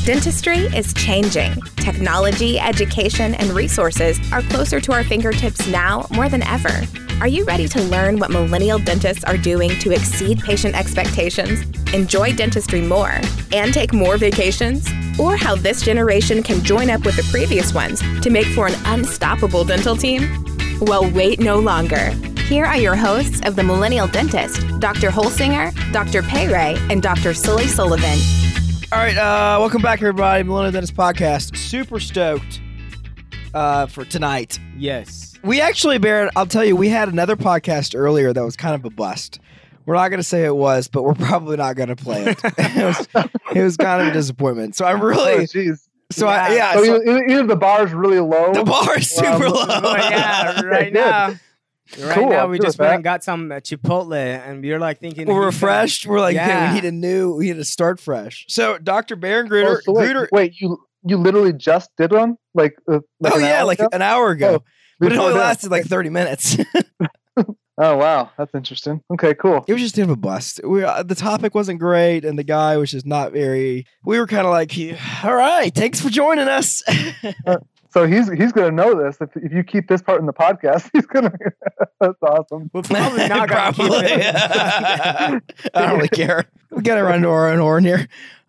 Dentistry is changing. Technology, education, and resources are closer to our fingertips now more than ever. Are you ready to learn what millennial dentists are doing to exceed patient expectations, enjoy dentistry more, and take more vacations? Or how this generation can join up with the previous ones to make for an unstoppable dental team? Well, wait no longer. Here are your hosts of The Millennial Dentist, Dr. Holsinger, Dr. Payray, and Dr. Sully Sullivan. All right, welcome back, everybody. Millennial Dentist Podcast. Super stoked for tonight. Yes. We actually, Barrett, I'll tell you, we had another podcast earlier that was kind of a bust. We're not going to say it was, but we're probably not going to play it. It was kind of a disappointment. So I'm really... Oh, jeez. So either the bar is really low. The bar is super low. Yeah, right now. Right Cool, now, we just went that. and got some Chipotle, and you're like thinking... We're refreshed. We're like, Yeah. we need to start fresh. So Dr. Baron Gruder... Oh, so wait, you literally just did one? Like an hour ago? an hour ago. Oh, But it before only that. lasted like 30 minutes. Oh, wow. That's interesting. Okay, cool. It was just kind of a bust. The topic wasn't great, and the guy was just not very... We were kind of like, all right, thanks for joining us. So he's going to know this. If you keep this part in the podcast, he's going to... That's awesome. We're probably not going to keep it. I don't really care. We got to run to our own horn here.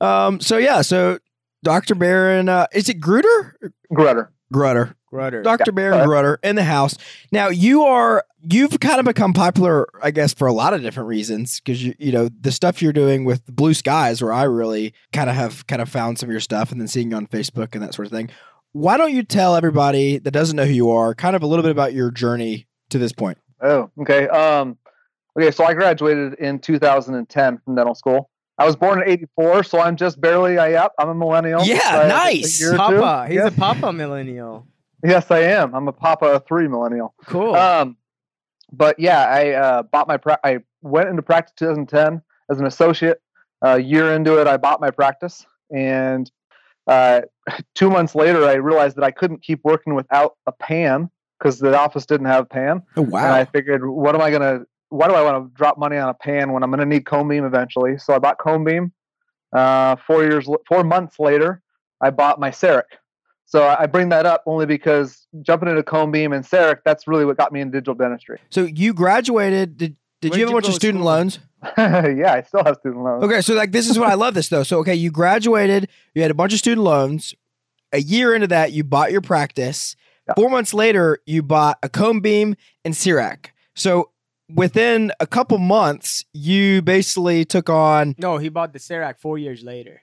So Dr. Baron, is it Gruder? Grutter. Grutter. Rudder. Dr. Baron Grutter in the house. Now you've kind of become popular, I guess, for a lot of different reasons, because you know the stuff you're doing with Blue Skies, where I really kind of found some of your stuff, and then seeing you on Facebook and that sort of thing. Why don't you tell everybody that doesn't know who you are, kind of a little bit about your journey to this point? Oh, okay. So I graduated in 2010 from dental school. I was born in 84, so I'm just barely, I'm a millennial. Yeah, by nice. a year or two. Papa. He's Yeah. a Papa millennial. Yes, I am. I'm a Papa of 3 millennial. Cool. But yeah, I went into practice 2010 as an associate. A year into it, I bought my practice, and 2 months later, I realized that I couldn't keep working without a pan because the office didn't have a pan. Oh, And wow. I figured, why do I want to drop money on a pan when I'm going to need Cone Beam eventually? So I bought Cone Beam. 4 months later, I bought my CEREC. So I bring that up only because jumping into Cone Beam and CEREC, that's really what got me into digital dentistry. So you graduated. Did Where'd you have a you bunch go of to student school? loans? Yeah, I still have student loans. Okay, so like this is what I love this though. So okay, you graduated, you had a bunch of student loans. A year into that, you bought your practice. Yeah. 4 months later, you bought a Cone Beam and CEREC. So within a couple months, you basically took on. No, he bought the Serac 4 years later.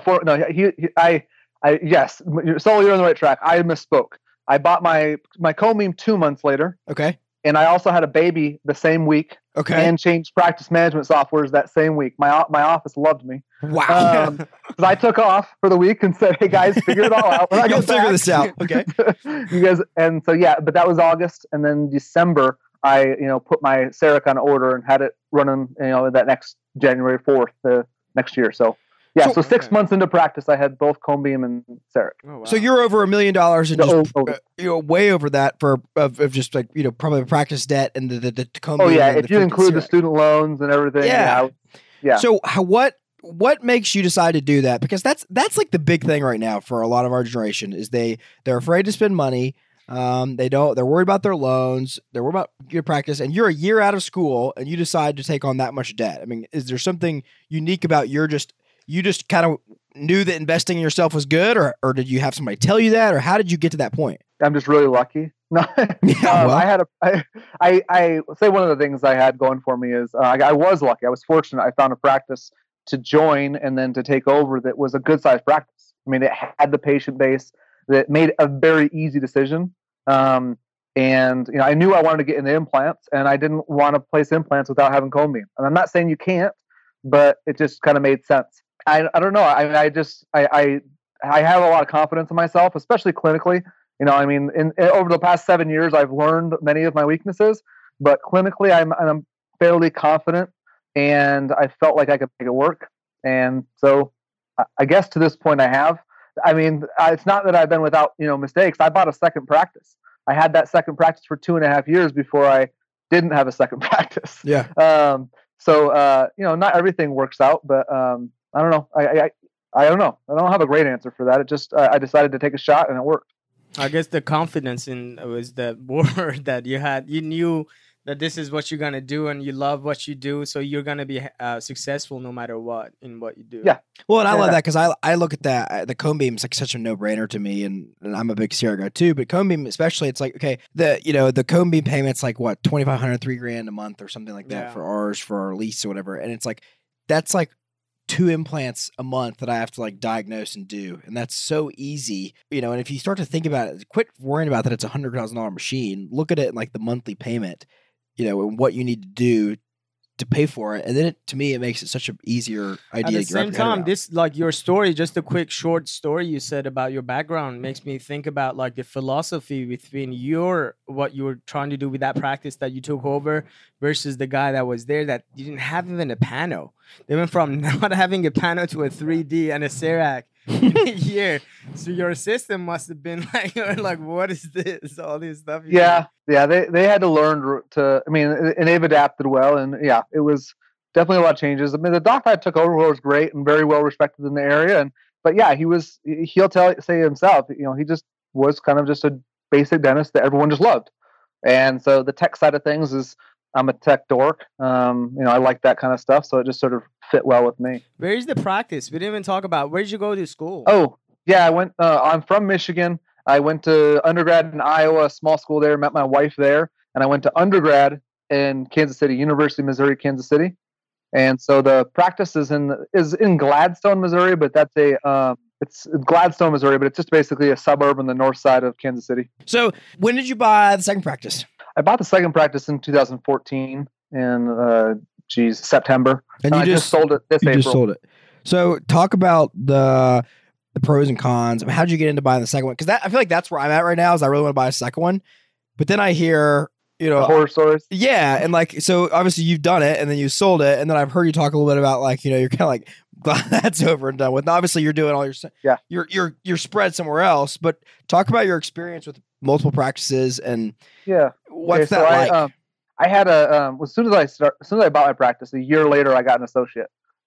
Yes, Sully, you're on the right track. I misspoke. I bought my Cone Beam 2 months later, Okay. and I also had a baby the same week, Okay. and changed practice management softwares that same week. My office loved me. Wow. Because I took off for the week and said, "Hey guys, figure it all out. When I You'll get figure back." this out. Okay. You guys, and so yeah, but that was August, and then December, I put my CEREC on order and had it running, that next January 4th next year. So yeah, so 6 okay. months into practice, I had both Cone Beam and CEREC. Oh, wow. So you're over $1 million and No, just way over that of just like probably practice debt and the Cone Oh Beam yeah, and if you freaking include the CEREC. student loans and everything. Yeah. Yeah. So what makes you decide to do that? Because that's like the big thing right now for a lot of our generation is they're afraid to spend money. They're worried about their loans. They're worried about your practice, and you're a year out of school and you decide to take on that much debt. I mean, is there something unique about you just kind of knew that investing in yourself was good, or did you have somebody tell you that, or how did you get to that point? I'm just really lucky. No, Yeah, well. I say one of the things I had going for me is I was lucky. I was fortunate. I found a practice to join and then to take over that was a good sized practice. I mean, it had the patient base that made a very easy decision. And I knew I wanted to get into implants, and I didn't want to place implants without having Cone Beam. And I'm not saying you can't, but it just kind of made sense. I don't know. I have a lot of confidence in myself, especially clinically. Over the past 7 years, I've learned many of my weaknesses, but clinically, I'm fairly confident, and I felt like I could make it work. And so, I guess to this point, I have. I mean, it's not that I've been without mistakes. I bought a second practice. I had that second practice for 2.5 years before I didn't have a second practice. Yeah. So not everything works out, but I don't know. I don't know. I don't have a great answer for that. It just I decided to take a shot and it worked. I guess the confidence in was the word that you had. You knew that this is what you're gonna do, and you love what you do, so you're gonna be successful no matter what in what you do. Yeah. Well, and I love Yeah. that because I look at that the cone beam is like such a no brainer to me, and I'm a big Sierra guy too. But cone beam especially, it's like okay, the cone beam payment's like what $2,500, $3,000 a month or something like that Yeah. for ours for our lease or whatever, and it's like that's like 2 implants a month that I have to like diagnose and do, and that's so easy, And if you start to think about it, quit worrying about that it's $100,000 machine. Look at it in like the monthly payment, and what you need to do to pay for it, and then to me it makes it such an easier idea. At the to get same your head time, around. this like your story, just a quick short story you said about your background makes me think about like the philosophy between what you were trying to do with that practice that you took over versus the guy that was there that you didn't have even a pano. They went from not having a pano to a 3D and a CEREC in a year. So your system must have been like what is this? All this stuff. Yeah. They had to learn to. I mean, and they've adapted well, and yeah, it was definitely a lot of changes. I mean, the doc I took over was great and very well respected in the area, but yeah, he'll say himself, he just was kind of just a basic dentist that everyone just loved, and so the tech side of things is. I'm a tech dork. I like that kind of stuff, so it just sort of fit well with me. Where is the practice? We didn't even talk about where did you go to school? Oh, yeah, I went. I'm from Michigan. I went to undergrad in Iowa, a small school there. Met my wife there, and I went to undergrad in Kansas City, University of Missouri, Kansas City. And so the practice is in Gladstone, Missouri, but that's it's Gladstone, Missouri, but it's just basically a suburb on the north side of Kansas City. So when did you buy the second practice? I bought the second practice in 2014 in September. And I just sold it this You April. just sold it. So talk about the pros and cons. I mean, how'd you get into buying the second one? Because I feel like that's where I'm at right now. Is I really want to buy a second one, but then I hear horror stories. Yeah, and like so obviously you've done it and then you sold it, and then I've heard you talk a little bit about like you're kind of like glad that's over and done with. Now, obviously you're doing all your spread somewhere else, but talk about your experience with multiple practices and what's that like? I had as soon as I bought my practice, a year later I got an associate.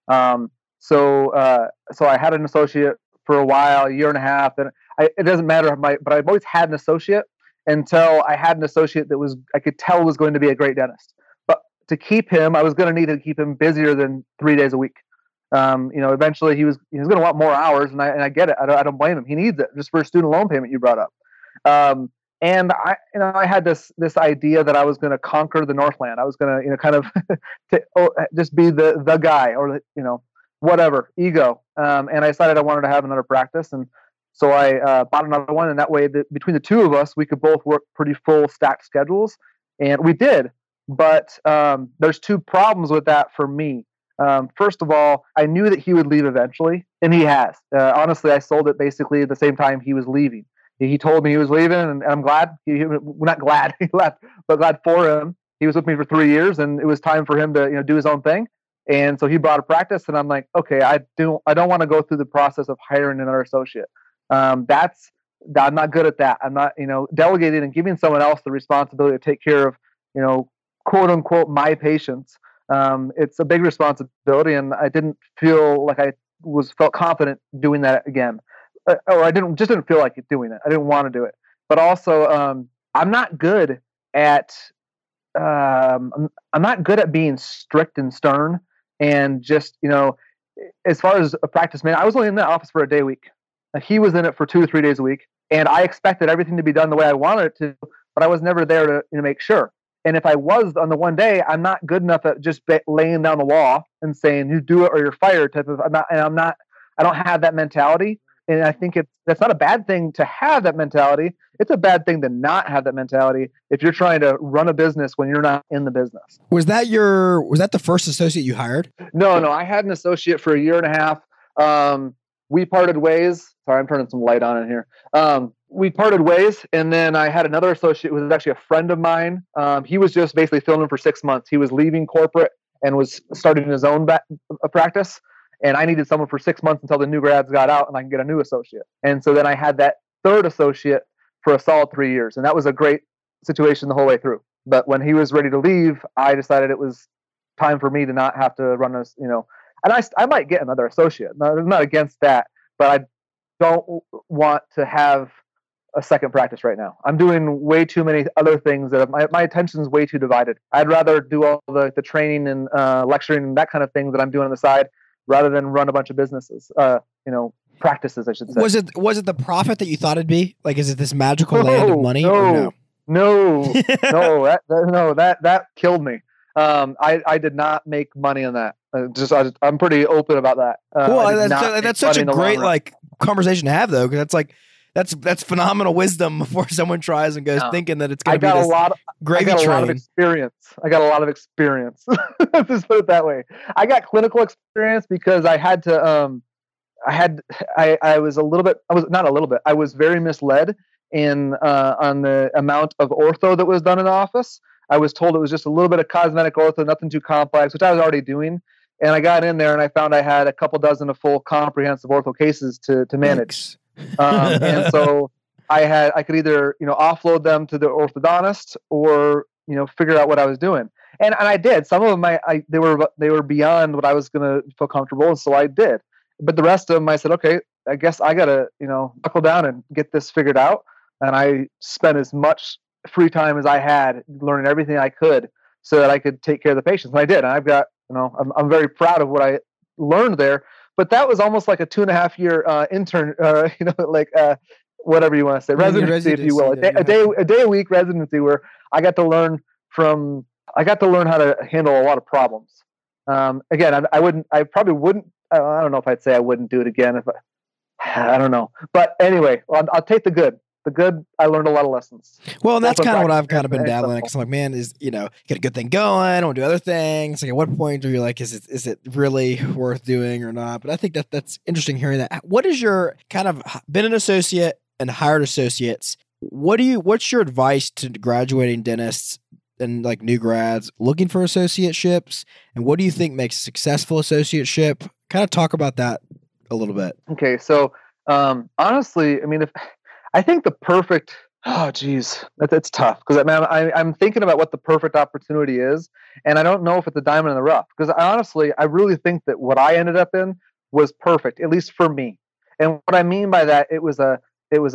So I had an associate for a while, a year and a half, and it doesn't matter but I've always had an associate until I had an associate that I could tell was going to be a great dentist. But to keep him, I was going to need to keep him busier than 3 days a week. Eventually he was going to want more hours, and I get it. I don't blame him. He needs it just for a student loan payment you brought up. And I had this idea that I was going to conquer the Northland. I was going to kind of just be the guy, or whatever, ego. And I decided I wanted to have another practice, and so I bought another one. And that way, between the two of us, we could both work pretty full stacked schedules, and we did. But there's two problems with that for me. First of all, I knew that he would leave eventually, and he has. Honestly, I sold it basically at the same time he was leaving. He told me he was leaving, and I'm glad. Not glad he left, but glad for him. He was with me for 3 years, and it was time for him to do his own thing. And so he brought a practice, and I'm like, okay, I don't want to go through the process of hiring another associate. I'm not good at that. I'm not delegating and giving someone else the responsibility to take care of quote unquote my patients. It's a big responsibility, and I didn't feel like I felt confident doing that again. Or I didn't feel like doing it. I didn't want to do it. But also, I'm not good at being strict and stern, and just as far as a practice man, I was only in that office for a day a week. He was in it for 2 to 3 days a week, and I expected everything to be done the way I wanted it to, but I was never there to make sure. And if I was on the one day, I'm not good enough at just laying down the law and saying you do it or you're fired type of. I don't have that mentality. And I think that's not a bad thing to have that mentality. It's a bad thing to not have that mentality if you're trying to run a business when you're not in the business. Was that the first associate you hired? No. I had an associate for a year and a half. We parted ways. Sorry, I'm turning some light on in here. We parted ways, and then I had another associate who was actually a friend of mine. He was just basically filling in for 6 months. He was leaving corporate and was starting his own practice. And I needed someone for 6 months until the new grads got out and I can get a new associate. And so then I had that third associate for a solid 3 years. And that was a great situation the whole way through. But when he was ready to leave, I decided it was time for me to not have to run and I might get another associate. I'm not against that, but I don't want to have a second practice right now. I'm doing way too many other things that my attention's way too divided. I'd rather do all the training and lecturing and that kind of thing that I'm doing on the side rather than run a bunch of businesses, practices, I should say. Was it the profit that you thought it'd be? Like, is it this magical land of money? No. That killed me. I did not make money on that. I'm pretty open about that. Well, that's such a great conversation to have, though, because that's phenomenal wisdom before someone tries and goes thinking that it's going to be this gravy train. I got a lot of experience. Just put it that way. I got clinical experience because I had to. I was very misled on the amount of ortho that was done in the office. I was told it was just a little bit of cosmetic ortho, nothing too complex, which I was already doing. And I got in there and I found I had a couple dozen of full comprehensive ortho cases to manage. And so I could either, offload them to the orthodontist or, figure out what I was doing. And I did. Some of them they were beyond what I was going to feel comfortable. And so I did. But the rest of them, I said, okay, I guess I got to, buckle down and get this figured out. And I spent as much free time as I had learning everything I could so that I could take care of the patients. And I did. And I've got, I'm very proud of what I learned there. But that was almost like a 2.5-year intern, whatever you want to say, residency, if you will, a day a week residency where I got to learn how to handle a lot of problems. Again, I probably wouldn't. I don't know if I'd say I wouldn't do it again. I don't know. But anyway, I'll take the good. The good, I learned a lot of lessons. Well, and that's kind of what I've kind of been dabbling in, because I'm like, man, get a good thing going. I want to do other things. Like, at what point are you like, is it really worth doing or not? But I think that's interesting hearing that. What is your kind of been an associate and hired associates? What's your advice to graduating dentists and like new grads looking for associateships? And what do you think makes a successful associateship? Kind of talk about that a little bit. Okay. So, honestly, I think the perfect, it's tough because I'm thinking about what the perfect opportunity is. And I don't know if it's a diamond in the rough because I really think that what I ended up in was perfect, at least for me. And what I mean by that, it was a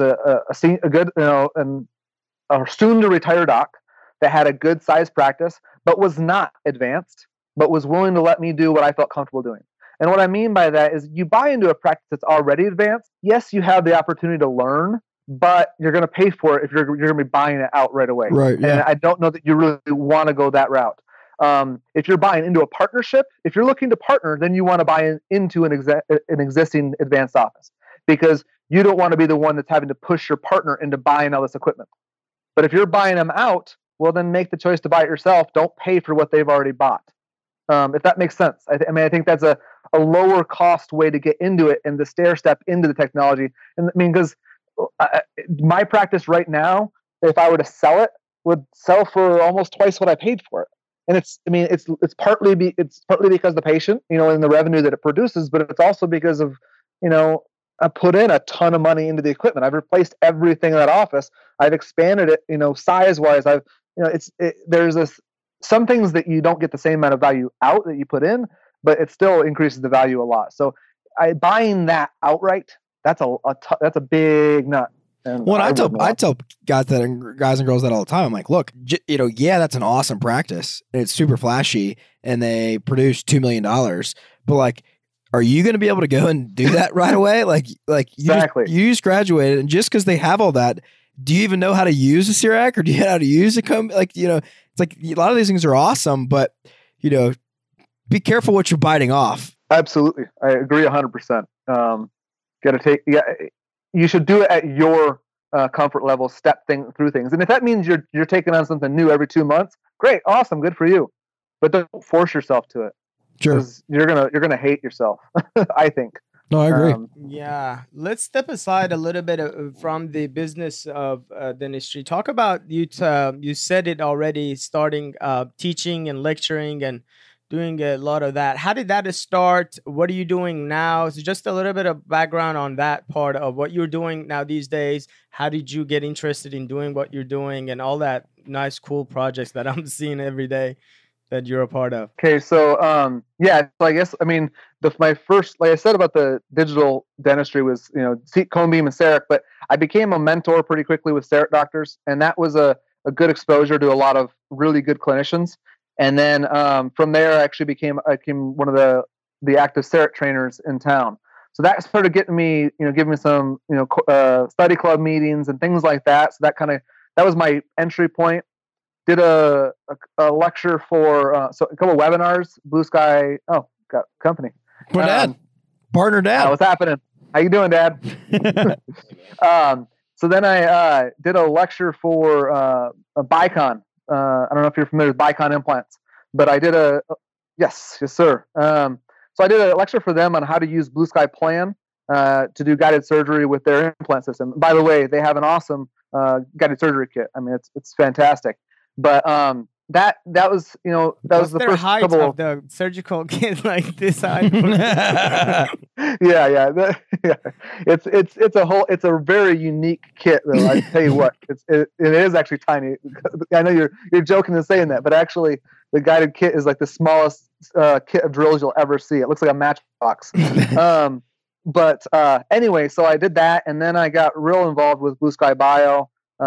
good, and a soon to retire doc that had a good size practice, but was not advanced, but was willing to let me do what I felt comfortable doing. And what I mean by that is you buy into a practice that's already advanced. Yes, you have the opportunity to learn, but you're going to pay for it if you're going to be buying it out right away. Right. Yeah. And I don't know that you really want to go that route. If you're buying into a partnership, if you're looking to partner, then you want to buy into an existing advanced office because you don't want to be the one that's having to push your partner into buying all this equipment. But if you're buying them out, well, then make the choice to buy it yourself. Don't pay for what they've already bought. If that makes sense. I think that's a lower cost way to get into it and the stair step into the technology. And because my practice right now, if I were to sell it, would sell for almost twice what I paid for it. And it's partly because of the patient, and the revenue that it produces, but it's also because of, I put in a ton of money into the equipment. I've replaced everything in that office. I've expanded it, size wise. There's some things that you don't get the same amount of value out that you put in, but it still increases the value a lot. So buying that outright, that's a big nut. And I tell guys and girls that all the time. I'm like, look, that's an awesome practice and it's super flashy and they produce $2 million, but like, are you going to be able to go and do that right away? Like exactly. You just graduated, and just because they have all that, do you even know how to use a CIRAC, or do you know how to use a it's like a lot of these things are awesome, but be careful what you're biting off. Absolutely. I agree 100%. You should do it at your comfort level, step through things. And if that means you're taking on something new every 2 months, great, awesome, good for you. But don't force yourself to it. Sure. You're gonna hate yourself, I think. No, I agree. Yeah. Let's step aside a little bit from the business of dentistry. Talk about you said it already, starting teaching and lecturing and doing a lot of that. How did that start? What are you doing now? So just a little bit of background on that part of what you're doing now these days. How did you get interested in doing what you're doing and all that nice, cool projects that I'm seeing every day? that you're a part of? Okay, so yeah, so I guess I mean my first, like I said about the digital dentistry, was cone beam and CEREC, but I became a mentor pretty quickly with CEREC doctors, and that was a good exposure to a lot of really good clinicians. And then from there, I actually became one of the active CEREC trainers in town. So that started getting me, giving me some, study club meetings and things like that. So that was my entry point. Did a lecture for so a couple of webinars. Blue Sky, got company. My dad, partner dad. What's happening? How you doing, Dad? So then I did a lecture for a Bicon. I don't know if you're familiar with Bicon implants, but I did yes, sir. So I did a lecture for them on how to use Blue Sky Plan to do guided surgery with their implant system. By the way, they have an awesome guided surgery kit. I mean, it's fantastic. But that was was the their first height couple of the surgical kit, like this height. yeah. It's a very unique kit though. I tell you what, it is actually tiny. I know you're joking and saying that, but actually the guided kit is like the smallest kit of drills you'll ever see. It looks like a matchbox. But anyway, so I did that, and then I got real involved with Blue Sky Bio.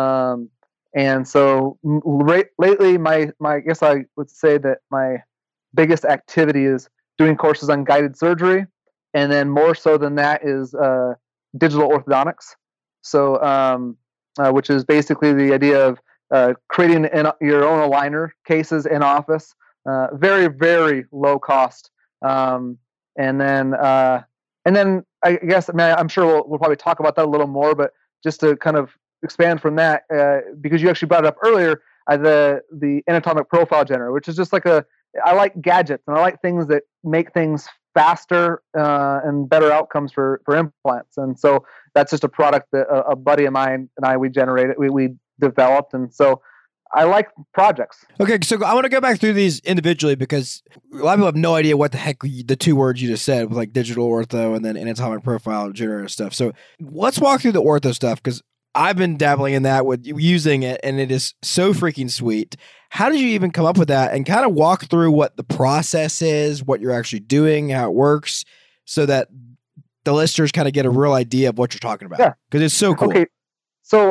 And so lately, I guess I would say that my biggest activity is doing courses on guided surgery, and then more so than that is digital orthodontics. So, which is basically the idea of creating your own aligner cases in office, very, very low cost. And then I guess, I'm sure we'll probably talk about that a little more, but just to kind of expand from that, because you actually brought it up earlier, the anatomic profile generator, which is just like I like gadgets and I like things that make things faster and better outcomes for implants. And so that's just a product that a buddy of mine and I, we developed. And so I like projects. Okay, so I want to go back through these individually because a lot of people have no idea what the heck the two words you just said, like digital ortho and then anatomic profile generator stuff. So let's walk through the ortho stuff because I've been dabbling in that with using it, and it is so freaking sweet. How did you even come up with that? And kind of walk through what the process is, what you're actually doing, how it works, so that the listeners kind of get a real idea of what you're talking about. Yeah, because it's so cool. Okay, so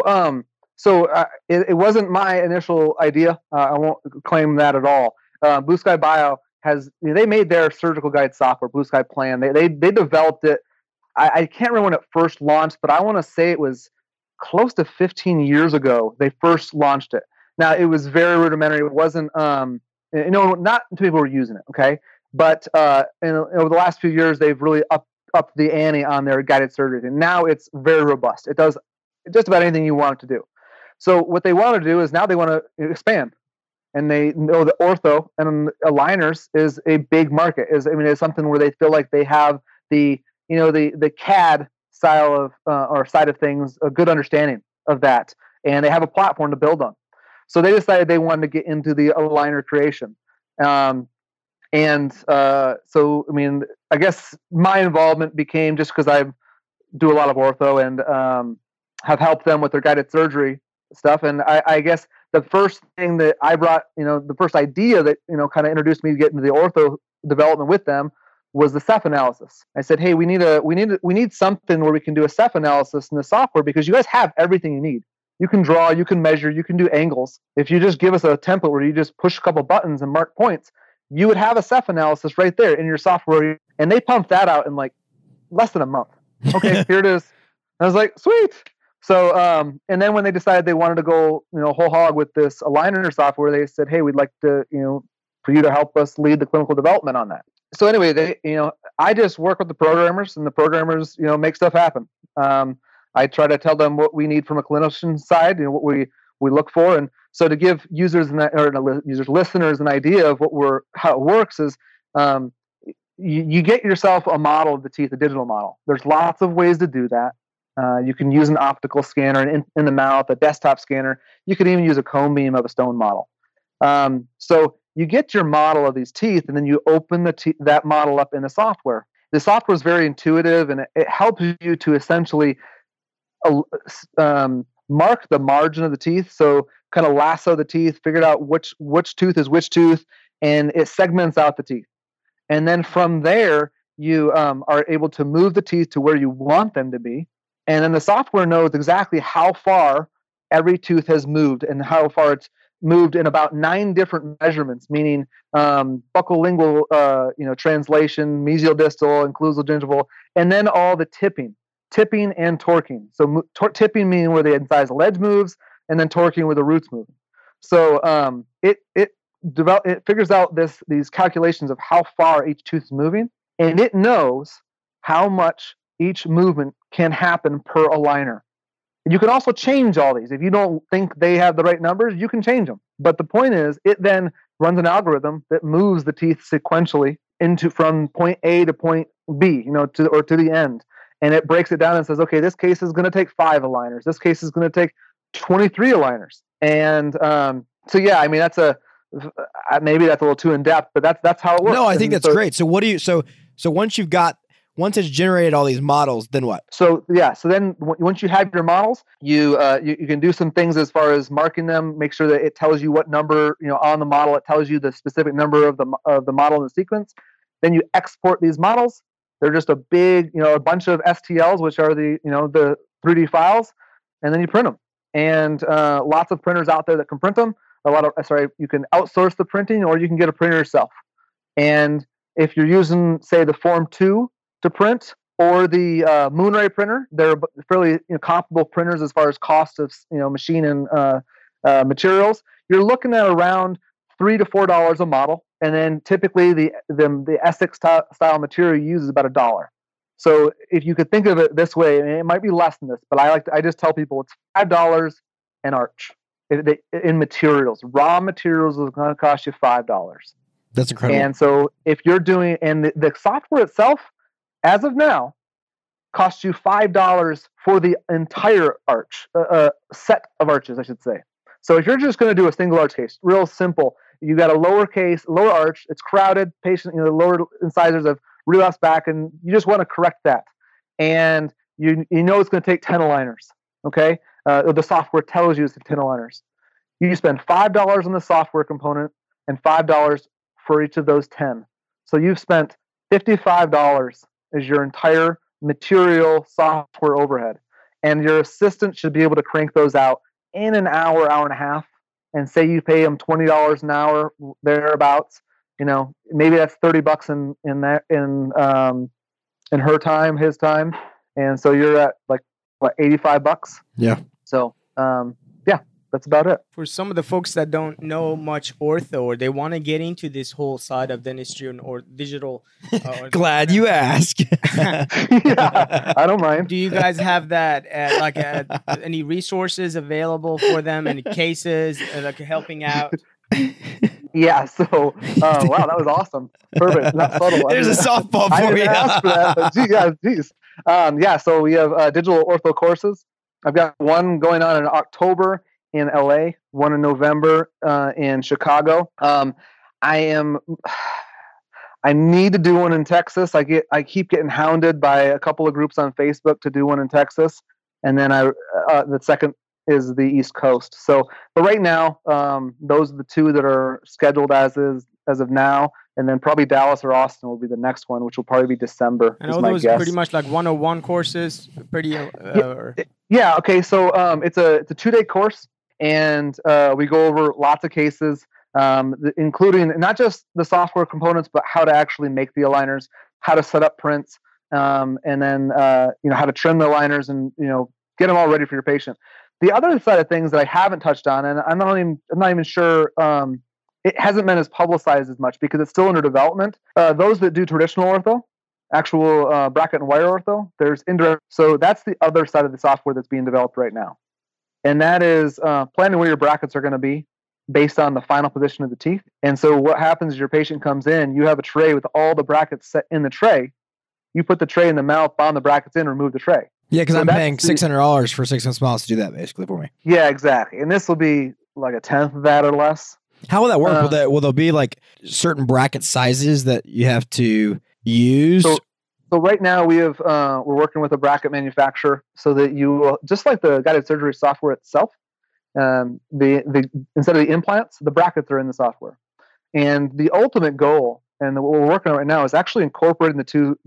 it wasn't my initial idea. I won't claim that at all. Blue Sky Bio they made their surgical guide software, Blue Sky Plan. They developed it. I can't remember when it first launched, but I want to say it was close to 15 years ago they first launched it. Now it was very rudimentary. It wasn't not too people were using it, okay? But over the last few years they've really upped the ante on their guided surgery, and now it's very robust. It does just about anything you want it to do. So what they want to do is now they want to expand, and they know that ortho and aligners is a big market. It's something where they feel like they have the CAD style of or side of things, a good understanding of that, and they have a platform to build on. So they decided they wanted to get into the aligner creation, so I guess my involvement became just because I do a lot of ortho and have helped them with their guided surgery stuff. And I guess the first thing that I brought, the first idea that kind of introduced me to get into the ortho development with them was the Ceph analysis. I said, hey, we need something where we can do a Ceph analysis in the software, because you guys have everything you need. You can draw, you can measure, you can do angles. If you just give us a template where you just push a couple buttons and mark points, you would have a Ceph analysis right there in your software. And they pumped that out in like less than a month. Okay, here it is. I was like, sweet. So, and then when they decided they wanted to go, whole hog with this aligner software, they said, hey, we'd like to, for you to help us lead the clinical development on that. So anyway, I just work with the programmers, and the programmers, make stuff happen. I try to tell them what we need from a clinician side, what we look for. And so to give listeners an idea of how it works is, you get yourself a model of the teeth, a digital model. There's lots of ways to do that. You can use an optical scanner in the mouth, a desktop scanner. You could even use a cone beam of a stone model. So you get your model of these teeth, and then you open that model up in the software. The software is very intuitive, and it helps you to essentially mark the margin of the teeth. So kind of lasso the teeth, figure out which tooth is which tooth, and it segments out the teeth. And then from there, you are able to move the teeth to where you want them to be. And then the software knows exactly how far every tooth has moved and how far it's moved in about 9 different measurements, meaning buccolingual, translation, mesial distal, occlusal gingival, and then all the tipping and torquing. So tipping meaning where the incisal ledge moves, and then torquing where the roots move. So it figures out these calculations of how far each tooth is moving, and it knows how much each movement can happen per aligner. You can also change all these. If you don't think they have the right numbers, you can change them. But the point is, it then runs an algorithm that moves the teeth sequentially from point A to point B, to the end. And it breaks it down and says, okay, this case is going to take 5 aligners. This case is going to take 23 aligners. And so, yeah, I mean, maybe that's a little too in depth, but that's how it works. No, I think that's great. So so once it's generated all these models, then what? So then once you have your models, you can do some things as far as marking them, make sure that it tells you what number, on the model, it tells you the specific number of the model in the sequence. Then you export these models. They're just a big, a bunch of STLs, which are the 3D files, and then you print them. And lots of printers out there that can print them. You can outsource the printing, or you can get a printer yourself. And if you're using, say, the Form 2 to print, or the Moonray printer, they're fairly comparable printers as far as cost of machine and materials. You're looking at around $3 to $4 a model, and then typically the Essex style material you use is about $1. So if you could think of it this way, and it might be less than this, but I just tell people it's $5 an arch in materials. Raw materials is going to cost you $5. That's incredible. And so if you're doing, and the software itself, as of now, costs you $5 for the entire arch, set of arches, I should say. So if you're just going to do a single arch case, real simple, you got a lower arch, it's crowded, patient, the lower incisors have relapsed back, and you just want to correct that. And you know it's going to take 10 aligners, okay? The software tells you it's 10 aligners. You spend $5 on the software component and $5 for each of those 10. So you've spent $55 as your entire material software overhead. And your assistant should be able to crank those out in an hour and a half. And say you pay them $20 an hour, thereabouts. Maybe that's $30 in her time, his time, and so you're at like what, $85. Yeah. So that's about it. For some of the folks that don't know much ortho, or they want to get into this whole side of dentistry or digital. Glad you asked. Yeah, I don't mind. Do you guys have that, any resources available for them, any cases, helping out? Yeah, so, wow, that was awesome. Perfect. Not subtle. There's a softball for you. I didn't ask for that, but geez. So we have digital ortho courses. I've got one going on in October in LA, one in November in Chicago. I need to do one in Texas. I keep getting hounded by a couple of groups on Facebook to do one in Texas, and then the second is the East Coast. So, but right now, those are the 2 that are scheduled as of now, and then probably Dallas or Austin will be the next one, which will probably be December. I know those are pretty much like 101 courses. Yeah. Okay. So it's a 2-day course, and we go over lots of cases, including not just the software components, but how to actually make the aligners, how to set up prints, and then how to trim the aligners, and get them all ready for your patient. The other side of things that I haven't touched on, and I'm not even sure, it hasn't been as publicized as much because it's still under development. Those that do traditional ortho, actual bracket and wire ortho, there's indirect. So that's the other side of the software that's being developed right now. And that is planning where your brackets are going to be based on the final position of the teeth. And so what happens is your patient comes in, you have a tray with all the brackets set in the tray. You put the tray in the mouth, bond the brackets in, remove the tray. Yeah, because I'm paying $600 for 6 smiles to do that basically for me. Yeah, exactly. And this will be like a 10th of that or less. How will that work? Will there be like certain bracket sizes that you have to use? So right now we're working with a bracket manufacturer so that you will, just like the guided surgery software itself, instead of the implants, the brackets are in the software. And the ultimate goal, and what we're working on right now, is actually incorporating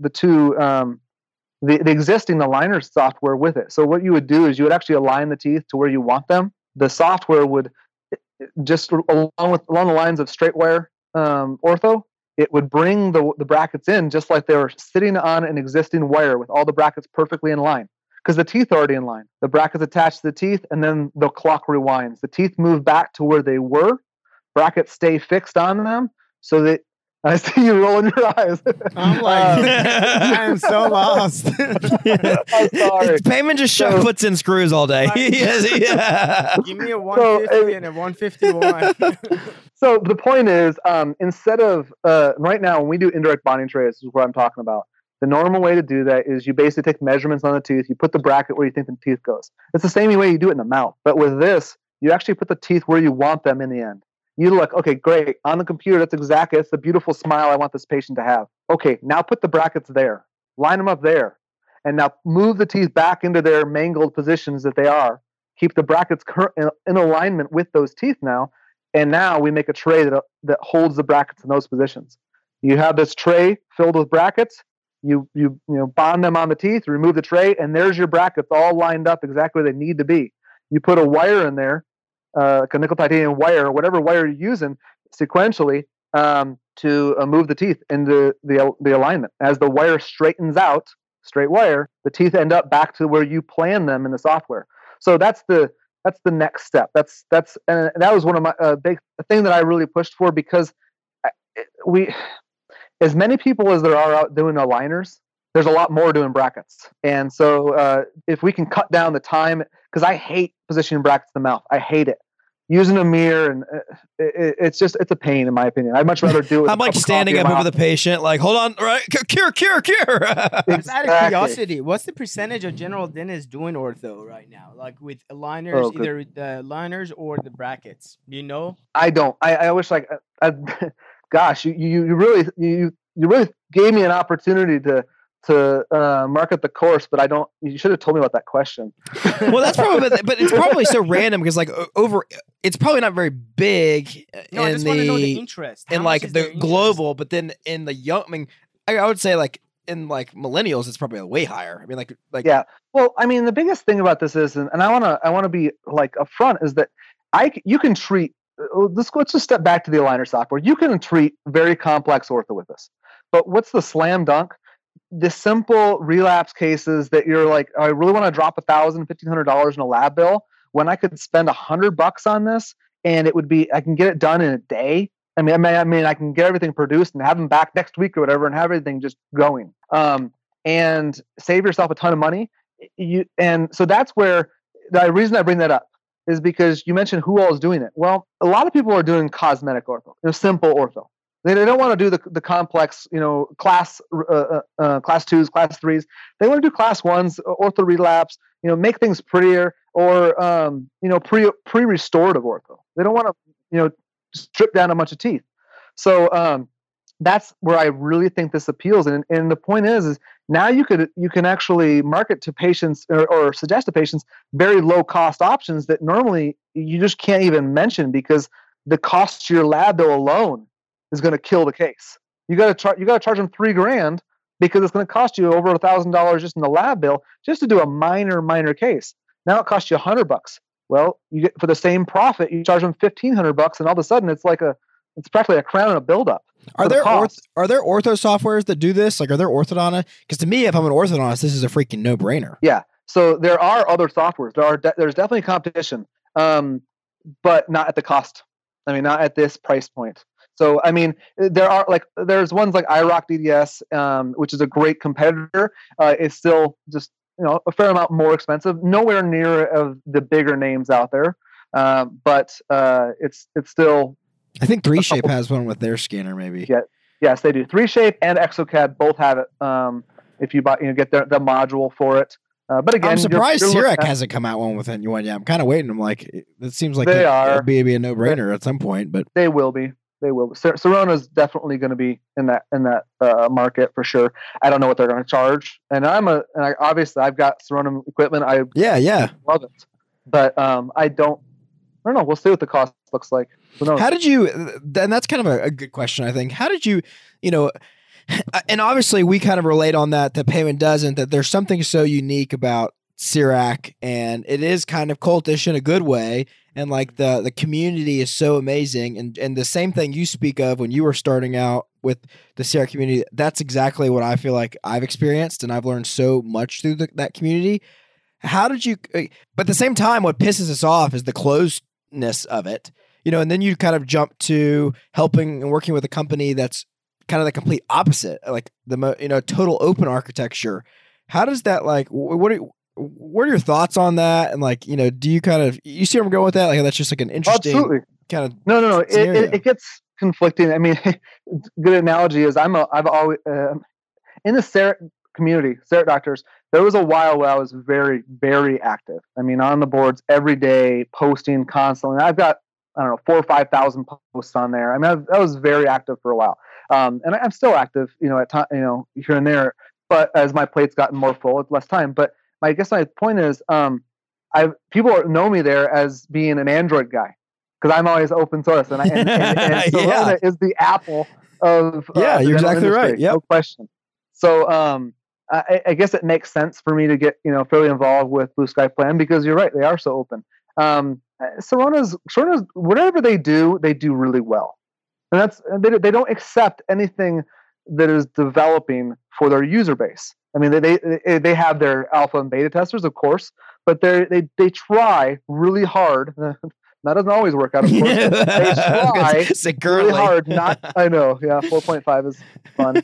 the existing aligner software with it. So what you would do is you would actually align the teeth to where you want them. The software would just along the lines of straight wire ortho, it would bring the brackets in just like they were sitting on an existing wire with all the brackets perfectly in line. Because the teeth are already in line. The brackets attached to the teeth, and then the clock rewinds. The teeth move back to where they were. Brackets stay fixed on them, so that I see you rolling your eyes. I'm like, I am so lost. I'm sorry. Payman just puts in screws all day. Give me a 150 and a 151. So the point is, instead of right now when we do indirect bonding trays, this is what I'm talking about. The normal way to do that is you basically take measurements on the tooth. You put the bracket where you think the tooth goes. It's the same way you do it in the mouth. But with this, you actually put the teeth where you want them in the end. You look, okay, great. On the computer, that's exactly, it's the beautiful smile I want this patient to have. Okay, now put the brackets there. Line them up there. And now move the teeth back into their mangled positions that they are. Keep the brackets in alignment with those teeth now. And now we make a tray that holds the brackets in those positions. You have this tray filled with brackets. You bond them on the teeth, remove the tray, and there's your brackets all lined up exactly where they need to be. You put a wire in there, like a nickel titanium wire, or whatever wire you're using, sequentially to move the teeth into the alignment. As the wire straightens out, straight wire, the teeth end up back to where you plan them in the software. So that's the next step. And that was one of my big thing that I really pushed for, because as many people as there are out doing aligners, there's a lot more doing brackets. And so if we can cut down the time, because I hate positioning brackets in the mouth. I hate it. Using a mirror, and it's a pain in my opinion. I'd much rather do it. I'm like standing up over the patient, like, hold on, right? Cure. Just out of curiosity, what's the percentage of general dentists doing ortho right now? Like with aligners, either the aligners or the brackets? Do you know? I don't. I wish gosh, you really gave me an opportunity to market the course, but I don't. You should have told me about that question. Well, that's probably, but it's probably so random because it's probably not very big. No, I just want to know the interest in like the global, but then in the young, I mean, I would say like in like millennials, it's probably way higher. I mean, like yeah. Well, I mean, the biggest thing about this is, and I want to be like upfront, is that you can treat. Let's just step back to the aligner software. You can treat very complex ortho with this, but what's the slam dunk? The simple relapse cases that you're like, I really want to drop $1,000, $1,500 in a lab bill when I could spend $100 on this, and I can get it done in a day. I mean, I can get everything produced and have them back next week or whatever, and have everything just going, and save yourself a ton of money. And so that's where the reason I bring that up is because you mentioned who all is doing it. Well, a lot of people are doing cosmetic ortho, simple ortho. They don't want to do the complex, class 2s, class 3s. They want to do class 1s, ortho relapse, make things prettier, or pre-restorative ortho. They don't want to, strip down a bunch of teeth. So that's where I really think this appeals. And the point is now you can actually market to patients or suggest to patients very low cost options that normally you just can't even mention, because the cost to your lab bill alone is going to kill the case. You got to charge them $3,000 because it's going to cost you over $1,000 just in the lab bill just to do a minor case. Now it costs you $100. Well, you get, for the same profit, you charge them $1,500, and all of a sudden it's practically a crown and a buildup. Are there ortho softwares that do this? Like, are there orthodontist? Because to me, if I'm an orthodontist, this is a freaking no-brainer. Yeah. So there are other softwares. There's definitely competition, but not at the cost. I mean, not at this price point. So, I mean, there's ones like iRock DDS, which is a great competitor. It's still just, a fair amount more expensive. Nowhere near of the bigger names out there. But it's still. I think 3Shape has one with their scanner, maybe. Yeah. Yes, they do. 3Shape and exocad both have it. If you buy, get the module for it. But again, I'm surprised CIREC hasn't come out with one. Yeah, I'm kind of waiting. I'm like, it seems like it'll be a no-brainer at some point, but they will be. They will. Sorona's definitely going to be in that market for sure. I don't know what they're going to charge, and obviously I've got Sirona equipment. I love it, but I don't don't know. We'll see what the cost looks like. Who knows? How did you, and that's kind of a good question, I think. How did you, and obviously we kind of relate on that Payman doesn't, that there's something so unique about CIRAC, and it is kind of cultish in a good way. And like the community is so amazing. And the same thing you speak of when you were starting out with the CIRAC community, that's exactly what I feel like I've experienced. And I've learned so much through that community. How did you, but at the same time, what pisses us off is the closedness of it, and then you kind of jump to helping and working with a company that's kind of the complete opposite, like the, total open architecture. How does that, like, what are your thoughts on that? And like, do you kind of, you see where I'm going with that? Like, that's just like an interesting kind of, no. It gets conflicting. I mean, good analogy is I've always, in the CIRAC community, CIRAC doctors, there was a while where I was very, very active. I mean, on the boards every day, posting constantly. I've got, 4,000 or 5,000 posts on there. I mean, I was very active for a while. And I'm still active, at time, here and there, but as my plate's gotten more full, it's less time. But I guess my point is, people know me there as being an Android guy because I'm always open source, and Sirona is the Apple of you're exactly right. No question. So I guess it makes sense for me to get fairly involved with Blue Sky Plan because you're right, they are so open. Sirona's whatever they do really well, and they don't accept anything that is developing for their user base. I mean, they have their alpha and beta testers, of course, but they try really hard. That doesn't always work out, of course. They try really hard. I know, yeah, 4.5 is fun.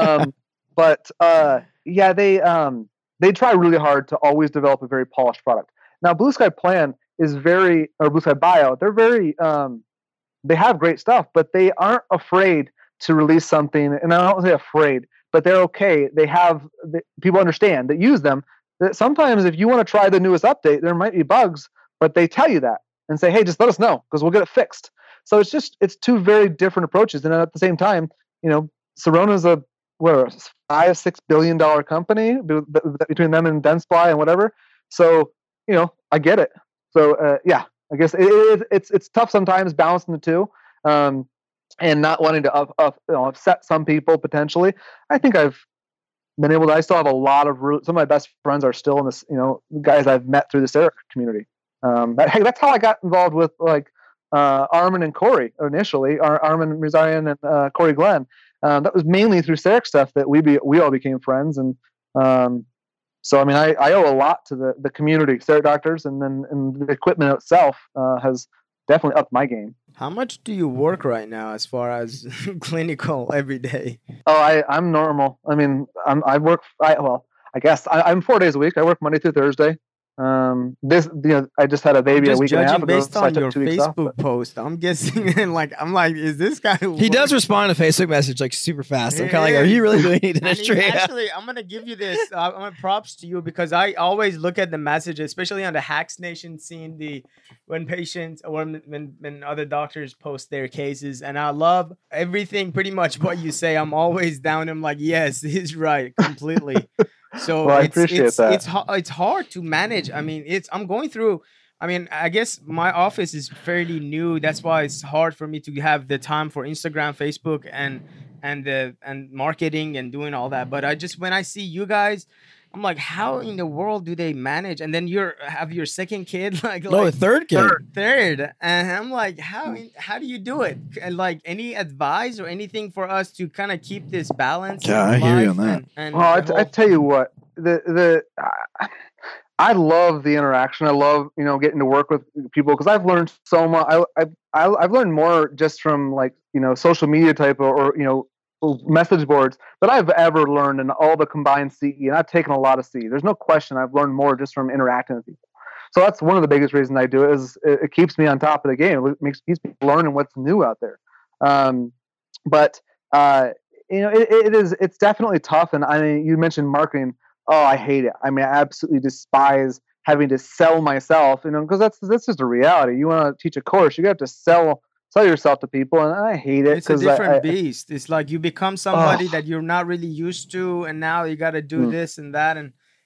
They try really hard to always develop a very polished product. Now, Blue Sky Plan or Blue Sky Bio, they're very, they have great stuff, but they aren't afraid to release something. And I don't say afraid, but they're okay. People understand that use them. That sometimes if you want to try the newest update, there might be bugs, but they tell you that and say, hey, just let us know because we'll get it fixed. So it's two very different approaches. And at the same time, Sirona's a $5-6 billion company between them and Dentsply and whatever. So, I get it. So, I guess it's tough sometimes balancing the two. And not wanting to upset some people potentially. I think I've been able to. I still have a lot of some of my best friends are still in this. Guys I've met through the CIRAC community. That's how I got involved with Armin and Corey initially. Armin Rizarian and Corey Glenn. That was mainly through CIRAC stuff that we all became friends. And so I mean I owe a lot to the community, CIRAC doctors, and the equipment itself has definitely upped my game. How much do you work right now as far as clinical every day? Oh, I'm normal. I mean, I guess I'm 4 days a week. I work Monday through Thursday. I just had a baby a week and a half ago. Based on your Facebook post, I'm guessing, I'm like, is this guy? He does respond to Facebook message like super fast. I'm kind of like, are you really doing any dentistry? Actually, I'm gonna give you this. I'm gonna props to you because I always look at the messages, especially on the Hacks Nation scene, when patients or when other doctors post their cases, and I love everything pretty much what you say. I'm always down. I'm like, yes, he's right, completely. So I appreciate that. It's hard to manage. I mean, I'm going through. I mean, I guess my office is fairly new. That's why it's hard for me to have the time for Instagram, Facebook, and marketing and doing all that. But when I see you guys, I'm like, how in the world do they manage? And then have your second kid, third kid, third, and I'm like, how do you do it? And like, any advice or anything for us to kind of keep this balance? Yeah, I hear you on that. I tell you what, I love the interaction. I love getting to work with people because I've learned so much. I've learned more just from social media type or message boards that I've ever learned in all the combined CE, and I've taken a lot of CE. There's no question I've learned more just from interacting with people. So that's one of the biggest reasons I do it is it keeps me on top of the game. It keeps me learning what's new out there. It's definitely tough. And I mean, you mentioned marketing. Oh, I hate it. I mean, I absolutely despise having to sell myself, because that's just a reality. You want to teach a course, you have to sell yourself to people, and I hate it. It's a different beast. It's like you become somebody that you're not really used to, and now you got to do this and that, and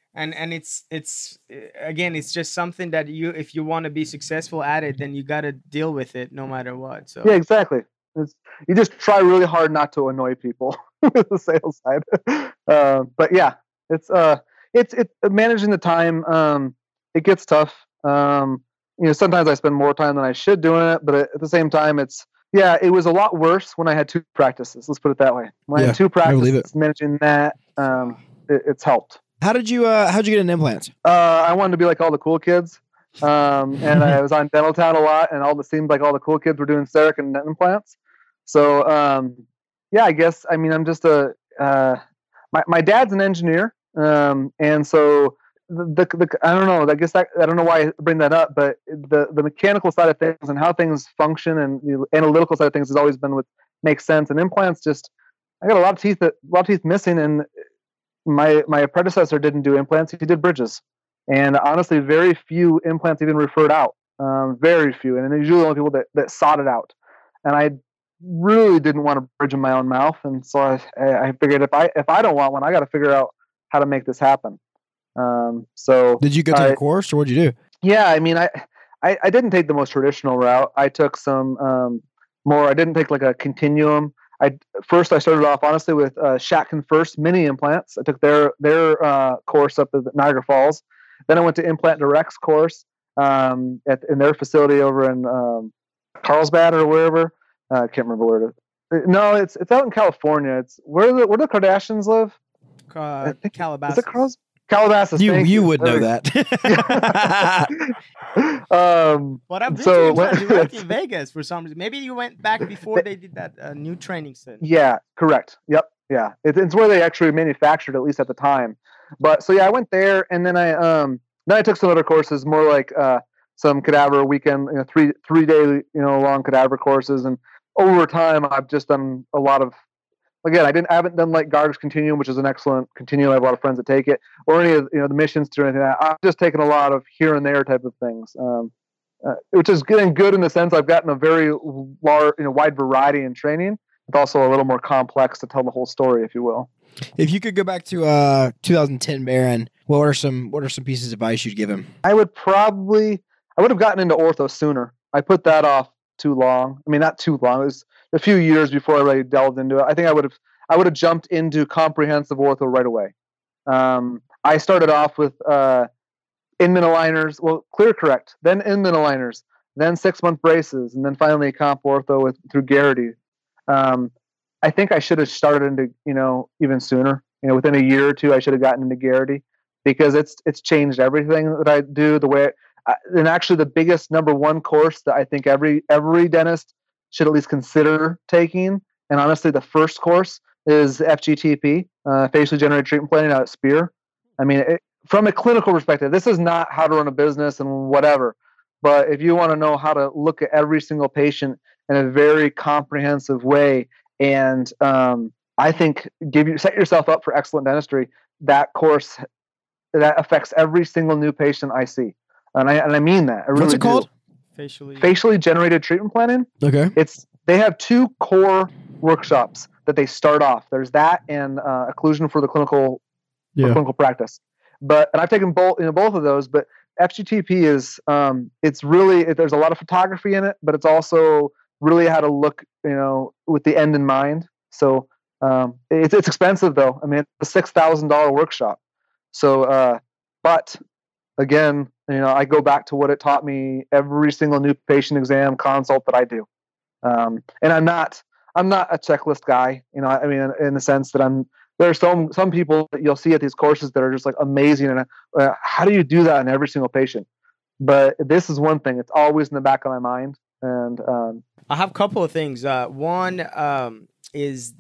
And it's again, it's just something that if you want to be successful at it, then you got to deal with it no matter what. So Yeah, exactly. You just try really hard not to annoy people with the sales side. But yeah, it's managing the time. It gets tough. Sometimes I spend more time than I should doing it, but at the same time, it was a lot worse when I had 2 practices. Let's put it that way. When I had 2 practices, managing that, it's helped. How'd you get into implants? I wanted to be like all the cool kids. And I was on Dental Town a lot, and it seemed like all the cool kids were doing CEREC and implants. So, I guess, I'm just my dad's an engineer. And so I don't know, I don't know why I bring that up, but the mechanical side of things and how things function and the analytical side of things has always been what makes sense. And implants I got a lot of teeth missing, and my predecessor didn't do implants. He did bridges. And honestly, very few implants even referred out. Very few. And there's usually only people that sought it out. And I really didn't want a bridge in my own mouth. And so I figured if I don't want one, I got to figure out how to make this happen. So did you go to a course, or what'd you do? Yeah, I didn't take the most traditional route. I took some I didn't take like a continuum. First I started off honestly with Shatkin First mini implants. I took their course up at Niagara Falls. Then I went to Implant Direct's course in their facility over in Carlsbad or wherever. I can't remember where it is. No, it's out in California. It's where the Kardashians live. Calabasas. Is it Calabasas? You would know that. What I've been to in Vegas for some reason. Maybe you went back before they did that new training center. Yeah, correct. Yep. Yeah, it's where they actually manufactured, at least at the time. But so yeah, I went there, and then I took some other courses, more like some cadaver weekend, 3-day long cadaver courses, and over time I've just done a lot of. Again, I haven't done like Garg's Continuum, which is an excellent continuum. I have a lot of friends that take it, or any of the missions to anything. I've just taken a lot of here and there type of things, which is getting good in the sense I've gotten a very large, wide variety in training. It's also a little more complex to tell the whole story, if you will. If you could go back to 2010 Baron, what are some pieces of advice you'd give him? I would have gotten into ortho sooner. I put that off too long. Not too long. It was a few years before I really delved into it. I think I would have jumped into comprehensive ortho right away. I started off with Inman aligners, Clear Correct, then Inman aligners, then 6-month braces, and then finally comp ortho through Garrity. I think I should have started into even sooner. Within a year or two, I should have gotten into Garrity, because it's changed everything that I do. The way, and actually, the biggest number one course that I think every dentist should at least consider taking, and honestly, the first course is FGTP, facially generated treatment planning out at Spear. From a clinical perspective, this is not how to run a business and whatever. But if you want to know how to look at every single patient in a very comprehensive way, and I think set yourself up for excellent dentistry, that course that affects every single new patient I see, and I mean that. I really What's it called? Facially generated treatment planning. Okay. They have 2 core workshops that they start off. There's that and occlusion for the clinical practice. And I've taken both of those. But FGTP is it's really there's a lot of photography in it, but it's also really how to look with the end in mind. So it's expensive though. It's a $6,000 workshop. So but again, I go back to what it taught me every single new patient exam consult that I do. And I'm not a checklist guy, in the sense that there are some people that you'll see at these courses that are just like amazing. And how do you do that in every single patient? But this is one thing, it's always in the back of my mind. And I have a couple of things. One is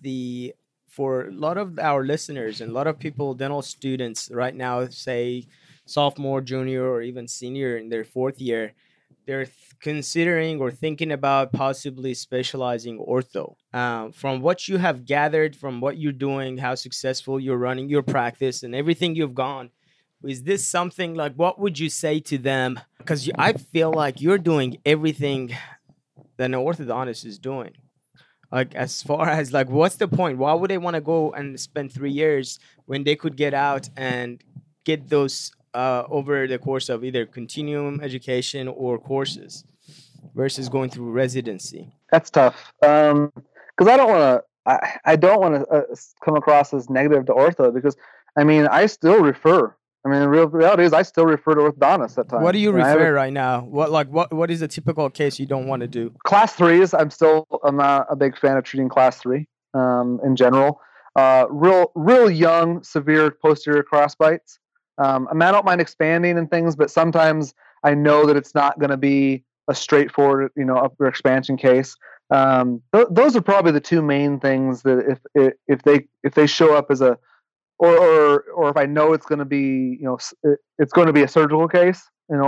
for a lot of our listeners and a lot of people, dental students right now, say sophomore, junior, or even senior in their 4th year, they're considering or thinking about possibly specializing ortho. From what you have gathered, from what you're doing, how successful you're running your practice and everything you've gone, is this something like, what would you say to them? Because I feel like you're doing everything that an orthodontist is doing. Like, as far as like, what's the point? Why would they want to go and spend 3 years when they could get out and get those over the course of either continuum education or courses versus going through residency? That's tough. Because I don't want to. I don't want to come across as negative to ortho, because I mean I still refer. I mean, the real reality is I still refer to orthodontists at times. What do you And I refer right now? What is a typical case you don't want to do? Class 3s, I'm not a big fan of treating class 3 in general. Real young, severe posterior crossbites. I mean, I don't mind expanding and things, but sometimes I know that it's not going to be a straightforward, upper expansion case. Those are probably the two main things that if they show up as a or if I know it's going to be, it's going to be a surgical case,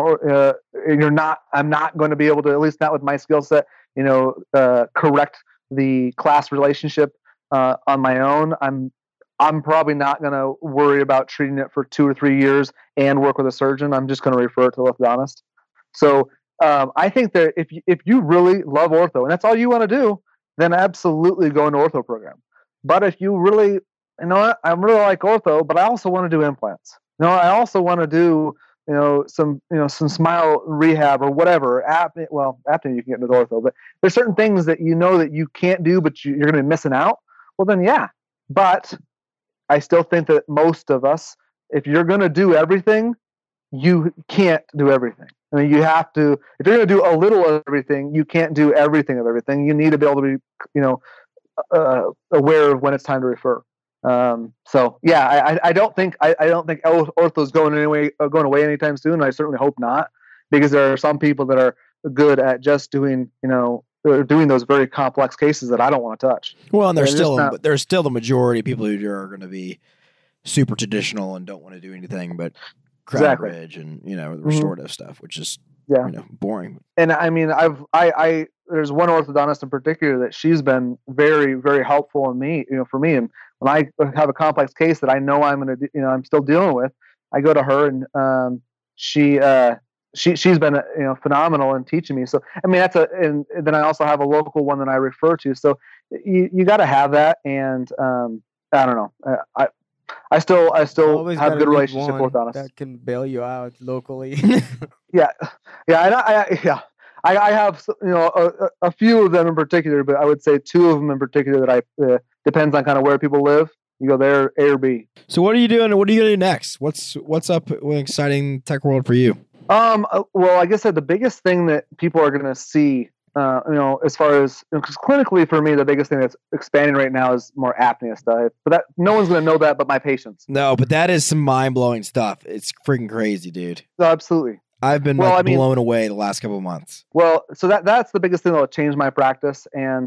I'm not going to be able to, at least not with my skill set, correct the class relationship on my own. I'm probably not going to worry about treating it for 2 or 3 years and work with a surgeon. I'm just going to refer it to the orthodontist. So I think that if you really love ortho and that's all you want to do, then absolutely go into ortho program. But if you really, I really like ortho, but I also want to do implants. I also want to do, some smile rehab or whatever. Apnea you can get into ortho, but there's certain things that that you can't do, but you're going to be missing out. Well, then yeah. But I still think that most of us, if you're going to do everything, you can't do everything. I mean, you have to. If you're going to do a little of everything, you can't do everything of everything. You need to be able to be, aware of when it's time to refer. So yeah, I don't think ortho's going away anytime soon. I certainly hope not, because there are some people that are good at just doing doing those very complex cases that I don't want to touch. Well, and there's still the majority of people who are going to be super traditional and don't want to do anything but crown bridge and restorative stuff, which is boring. And I mean, there's one orthodontist in particular that she's been very, very helpful in me, for me. And when I have a complex case that I know I'm still dealing with, I go to her, and she's been phenomenal in teaching me. So I mean, and then I also have a local one that I refer to. So you got to have that. And I don't know. I still have good relationship with orthodontists that can bail you out locally. Yeah. I have a few of them in particular, but I would say 2 of them in particular that depends on kind of where people live. You go there, A or B. So what are you doing? What are you going to do next? What's up with exciting tech world for you? Well, like I said, the biggest thing that people are going to see, as far as, because clinically for me, the biggest thing that's expanding right now is more apnea stuff. But that no one's going to know that but my patients. No, but that is some mind blowing stuff. It's freaking crazy, dude. No, absolutely. I've been blown away the last couple of months. Well, so that's the biggest thing that will change my practice, and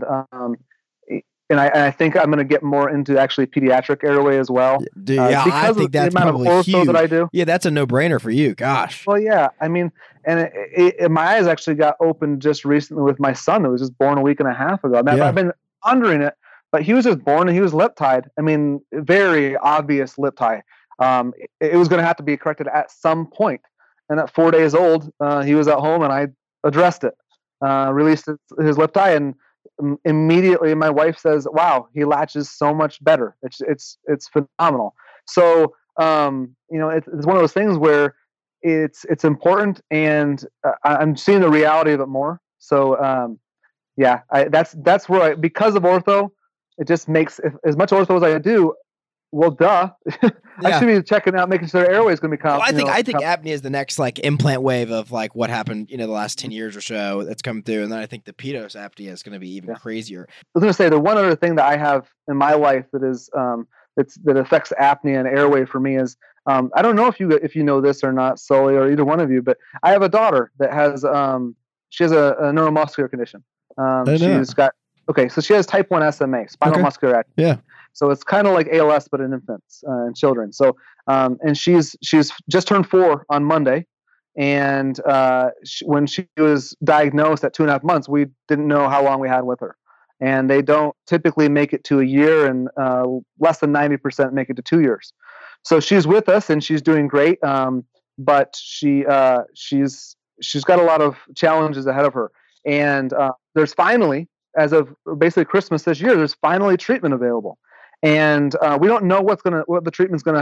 I think I'm going to get more into actually pediatric airway as well. Dude, I think that's the amount of ortho that I do. Yeah, that's a no-brainer for you. Gosh. Well, yeah. I mean, and my eyes actually got opened just recently with my son that was just born a week and a half ago. I mean, I've been pondering it, but he was just born and he was lip tied. I mean, very obvious lip tie. It was going to have to be corrected at some point. And at 4 days old, he was at home, and I addressed it, released his lip tie, and immediately my wife says, "Wow, he latches so much better. It's phenomenal." So it's one of those things where it's important, and I'm seeing the reality of it more. So that's where because of ortho, it just makes as much ortho as I do. Well, duh. I should be checking out, making sure their airway is going to be confident. I think apnea is the next implant wave of what happened, the last 10 years or so that's come through. And then I think the pedos apnea is going to be even crazier. I was going to say the one other thing that I have in my life that is that affects apnea and airway for me is I don't know if you know this or not, Sully, or either one of you, but I have a daughter that has she has a neuromuscular condition. So she has type 1 SMA, spinal muscular atrophy. Yeah. So it's kind of like ALS, but in infants and children. So, and she's just turned 4 on Monday. And when she was diagnosed at 2.5 months, we didn't know how long we had with her. And they don't typically make it to a year, and less than 90% make it to 2 years. So she's with us and she's doing great. But she's got a lot of challenges ahead of her. And there's finally, as of basically Christmas this year, there's finally treatment available. And we don't know what the treatment's going to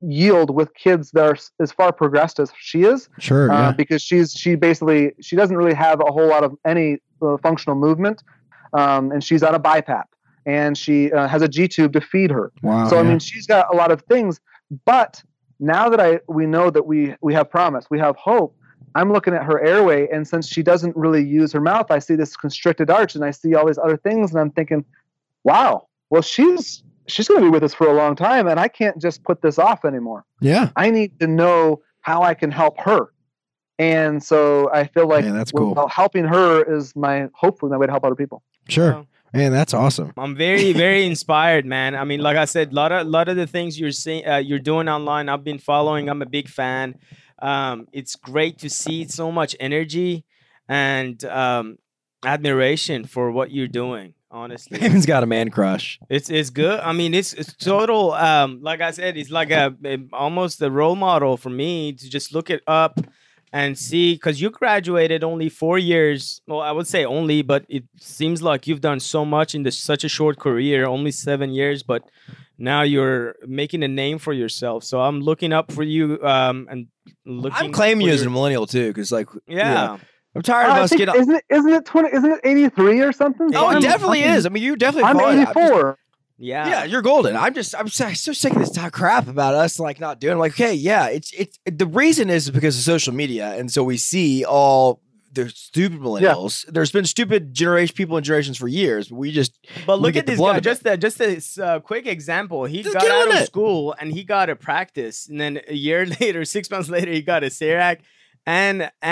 yield with kids that are as far progressed as she is. Sure. Yeah. Because she doesn't really have a whole lot of any functional movement, and she's on a BiPAP, and she has a G-tube to feed her. Wow. So yeah. I mean, she's got a lot of things. But now that we know that we have promise, we have hope. I'm looking at her airway, and since she doesn't really use her mouth, I see this constricted arch, and I see all these other things, and I'm thinking, wow, well, she's going to be with us for a long time, and I can't just put this off anymore. Yeah. I need to know how I can help her. And so I feel like that's cool. Helping her is hopefully my way to help other people. Sure. Man, that's awesome. I'm very, very inspired, man. I mean, like I said, lot of the things you're doing online, I've been following. I'm a big fan. It's great to see so much energy and admiration for what you're doing. Honestly, Evan's got a man crush. It's good. I mean, it's total. Like I said, it's like almost a role model for me to just look it up and see, because you graduated only 4 years. Well, I would say only, but it seems like you've done so much in such a short career, only 7 years, but now you're making a name for yourself. So I'm looking up for you and looking. I'm claiming you as a millennial too, because like, yeah. I'm tired of us getting. Isn't it 83 or something? Oh, it definitely is. I mean, you definitely. I'm 84. Yeah, you're golden. I'm so sick of this crap about us like not doing. I'm like, okay, yeah, it's the reason is because of social media, and so we see all the stupid millennials. Yeah. There's been stupid people in generations for years, but But look at this guy. Just this quick example. He got out of school and he got a practice, and then a year later, 6 months later, he got a CERAC and a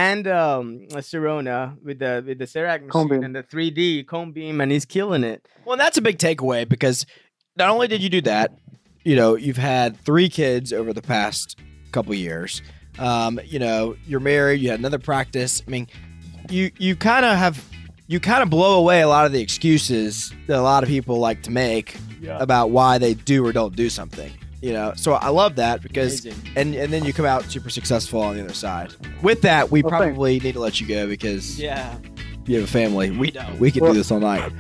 Sirona with the CERAC machine and the 3D cone beam, and he's killing it. Well, that's a big takeaway, because not only did you do that, you've had 3 kids over the past couple years. You're married. You had another practice. I mean, you kind of blow away a lot of the excuses that a lot of people like to make about why they do or don't do something. So I love that, because and then you come out super successful on the other side. With that, we probably need to let you go, because you have a family. We can do this all night.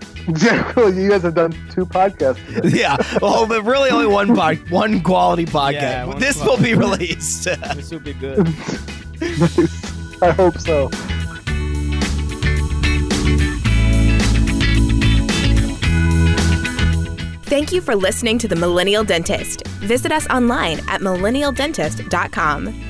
You guys have done 2 podcasts today. Yeah. Well, but really only one quality podcast. Yeah, this will be released. This will be good. I hope so. Thank you for listening to The Millennial Dentist. Visit us online at millennialdentist.com.